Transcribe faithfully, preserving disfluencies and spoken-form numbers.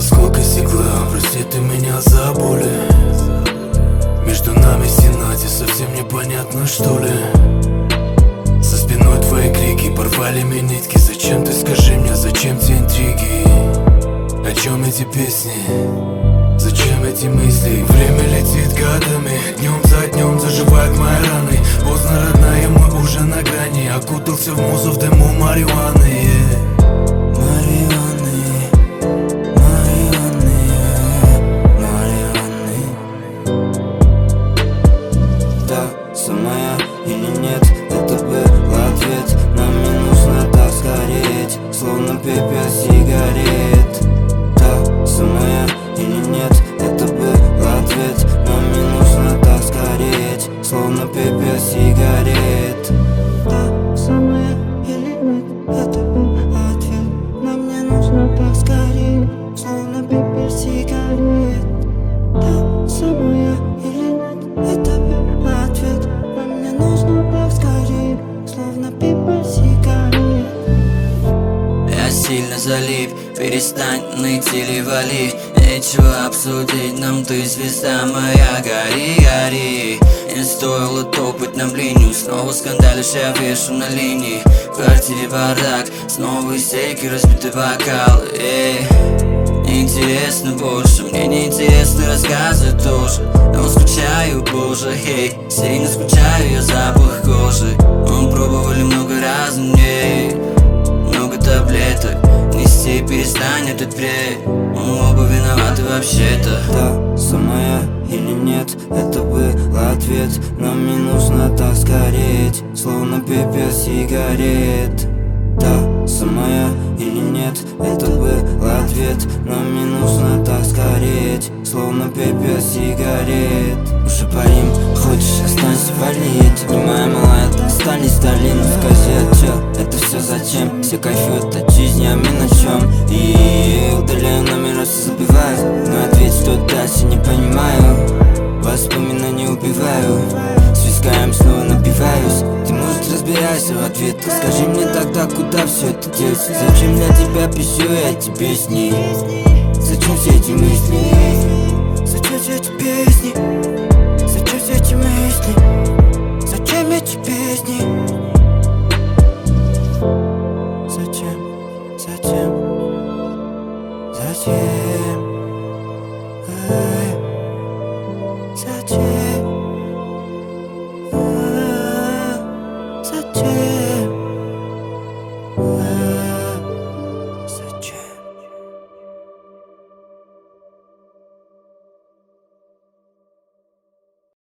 осколка стекла, прости ты меня за боли. Между нами стена, тебе совсем непонятно, что ли? За спиной твои крики, порвали мне нитки. Зачем ты, скажи мне, зачем те интриги? О чем эти песни? Зачем эти мысли? Время летит годами, днем за днем заживают мои раны. Поздно, родная, мы уже на грани. Окутался в музу, в дыму марихуаны, yeah. Самая или нет, это был ответ. Нам не нужно так сгореть, словно пепел сигарет. Да, самая или нет, это был ответ. Нам не нужно так сгореть, словно пепел сигарет. Да, самая или нет, это был ответ. Нам не нужно так сгореть, словно пепел сигарет. Да, самая или нет, это был ответ. Нам не нужно так скорее, словно пепел сигарет. Я сильно залип, перестань ныть или вали. Нечего обсудить нам, ты звезда моя, гори, гори. Не стоило топать нам линию, снова скандалишь, я вешу на линии. В квартире бардак, снова истерики, разбитый бокал, эй. Неинтересно больше, мне неинтересны рассказы тоже. Но скучаю, боже, хей, сильно скучаю я запах кожи. Мы пробовали много раз, мне много таблеток. Нести перестань этот бред, мы оба виноваты вообще-то. Да, самая или нет, это был ответ. Нам не нужно так сгореть, словно пепел сигарет. Да, самая или нет, это был ответ. Нам не нужно так сгореть, словно пепел сигарет. Уже парим, хочешь, останься в валете. Внимай, малая, стань из долины. Скажи, отчел, это все зачем? Все кайфуют от жизни, а мы на чем? И удаляю номер, все забиваю. Но ответь, что дальше, не понимаю. Воспоминания убиваю, с вискаем снова напиваюсь. Ты, может, разбирайся в ответах. Скажи мне тогда, куда все это делся? Зачем для тебя пишу я эти песни? Зачем все эти мысли? Зачем все эти песни? Зачем все эти мысли? Зачем эти песни? Зачем? Зачем? Зачем?